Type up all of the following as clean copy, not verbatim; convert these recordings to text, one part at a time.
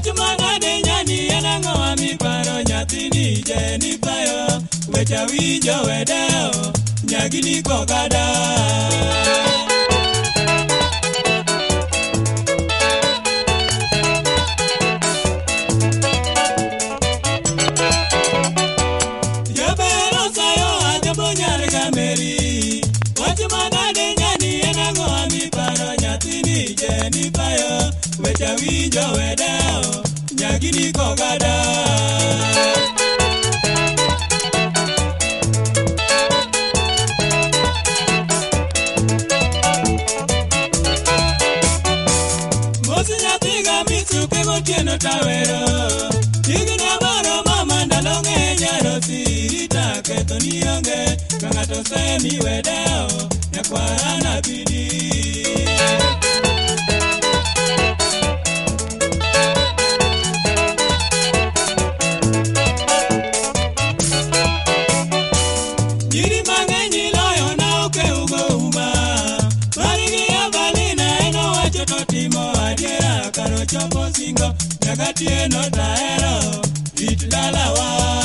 manade nyani enang'owa miparo nyathini jeni payo wecha winjo wedeo nyagini kogada jabero sayo ajabo nyarga meri wach manade nyani enang'owa miparo nyathini jeni payo wecha winjo wedeo nyagini kogada mosi nyathiga mitsuke gotieno tawero igni aboro mama ndalo ng'enyaro sirita ketho nionge ka ng'ato semi wedeo nyakwara nabidi chopo singo nyakatieno taero it dalawa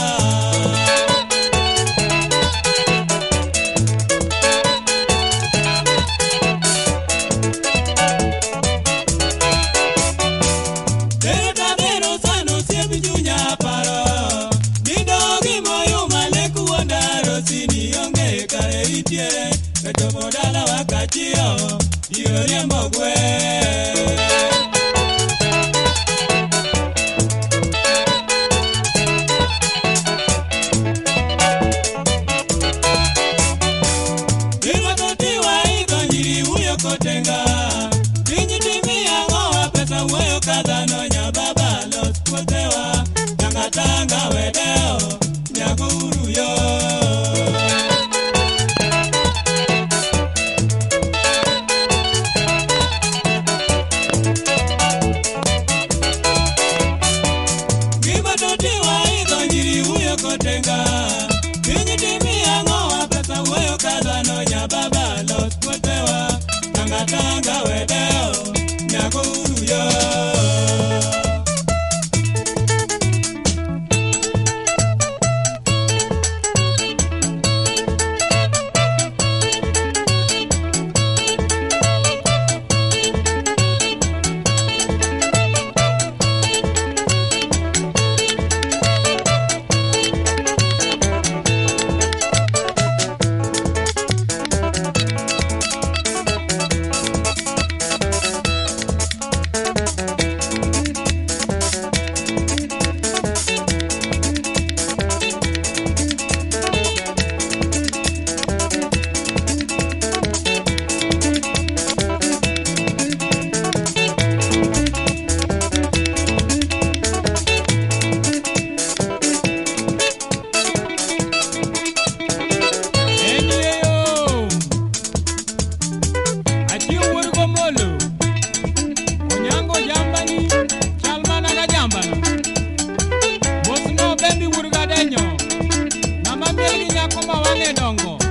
pero tabero sano siebi junya paro midogi moyo maleku ondaro sini onge kare itiere kachopo dalawa kachio riembo gwe tanga wedeo nyaguru yo gima totiwa idho nyiri huyo kotenga pinyi timi ang'owa pesa wuoyo kadhano nyababa los puothewa tanga wedeo nyaguru yo Nama mieli nyako ma wange dongo